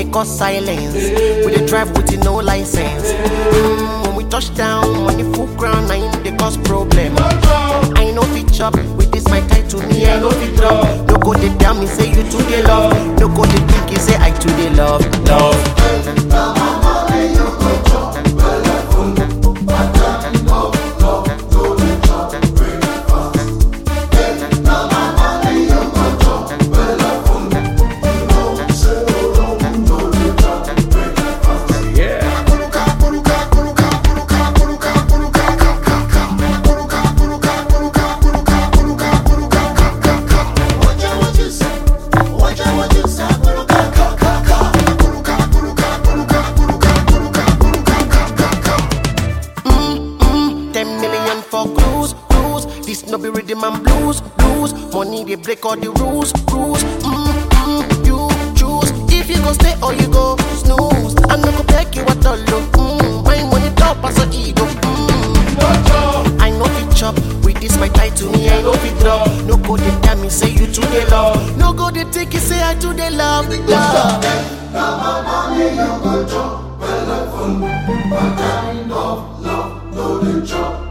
they cause silence. We they drive with no license. When we touch down, money full ground, I ain't they cause problem. I know fit chop with this my title, me I know fit drop. No go they tell me say you too they love. No go they think you say I too they love. For cruise. This no be rhythm and blues. Money they break all the rules. You choose if you go stay or you go snooze. I'm not gonna beg you at all. My money top as a ego. I know fit chop with this my title, me I know fit drop. No go they tell me say you too they love. No go they take you say I too they love. Now my money you go chop. Well, what kind of love no they chop?